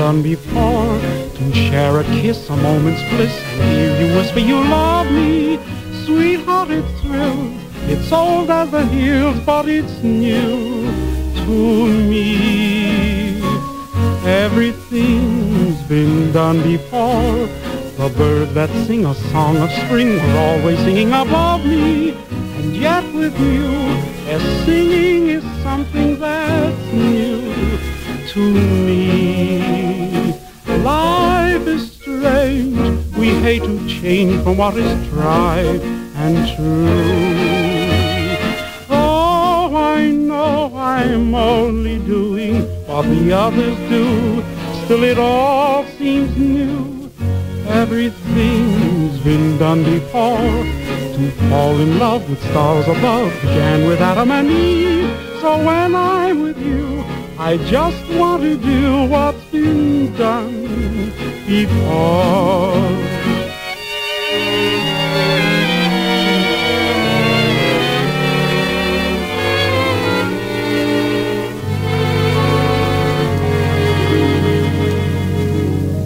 done before. To share a kiss, a moment's bliss, and hear you whisper you love me. Sweetheart, it thrills. It's old as the hills, but it's new to me. Everything's been done before. The birds that sing a song of spring were always singing above me. And yet with you, their singing is something that's new to me. Life is strange. We hate to change from what is tried and true. Oh, I know I'm only doing what the others do. Still it all seems new. Everything's been done before. To fall in love with stars above began with Adam and Eve. So when I'm with you, I just want to do what's been done before.